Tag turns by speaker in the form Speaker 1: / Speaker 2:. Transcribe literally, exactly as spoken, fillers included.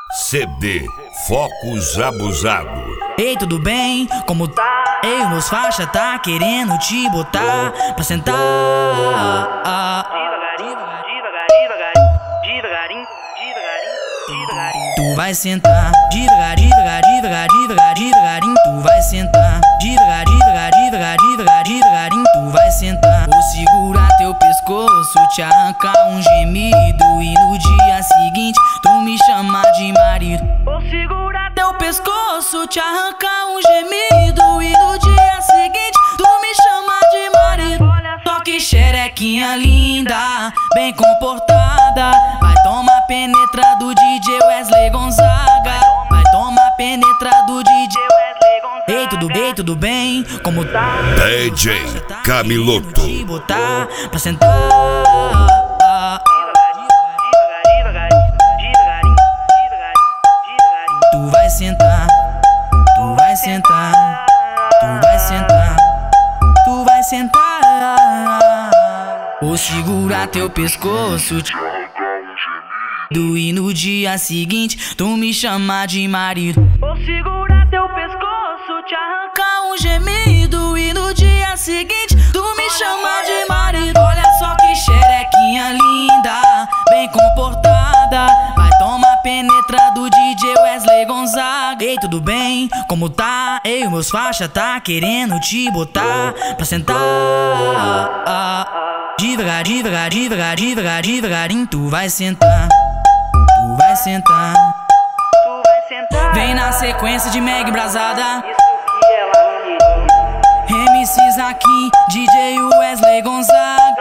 Speaker 1: C D Focus Abusado.
Speaker 2: Ei, tudo bem? Como tá? Ei, meus faixa tá querendo te botar pra sentar.
Speaker 3: Devagarinho, devagarinho, devagarinho, devagarinho, devagarinho.
Speaker 2: Tu vai sentar devagar, devagar, devagar, devagar, devagarinho. Tu vai sentar devagar, devagar, devagar, devagar, devagarinho. Tu vai sentar. Vou segurar teu pescoço, te arrancar um gemido e no dia seguinte tu me chamar de marido.
Speaker 3: Vou segurar
Speaker 2: Teu pescoço, te arrancar um gemido e no dia seguinte tu me chamar de marido. Só que xerequinha linda, bem comportada, vai tomar penetra do D J Wesley Gonzaga. Vai tomar penetra do D J
Speaker 3: Wesley Gonzaga.
Speaker 2: Ei, tudo bem, tudo bem? Como tá?
Speaker 1: D J Camiloto.
Speaker 2: Te botar pra sentar. Tu vai sentar, tu vai sentar, tu vai sentar, tu vai sentar. Vou segurar teu pescoço, te do e no dia seguinte tu me chamar de marido.
Speaker 3: Vou segurar teu pescoço, te arrancar
Speaker 2: Arrancar um gemido e no dia seguinte tu me chamar de marido. Olha só que xerequinha linda, bem comportada, vai tomar penetra do D J Wesley Gonzaga. Ei, tudo bem? Como tá? Ei, meus faixa tá querendo te botar pra sentar. Devagar, devagar, devagar, devagar, devagarinho. Tu vai sentar, tu vai sentar.
Speaker 3: tu vai sentar.
Speaker 2: Vem na sequência de Meg Brasada,
Speaker 3: Isso que ela queria.
Speaker 2: M Cs aqui, D J Wesley Gonzaga.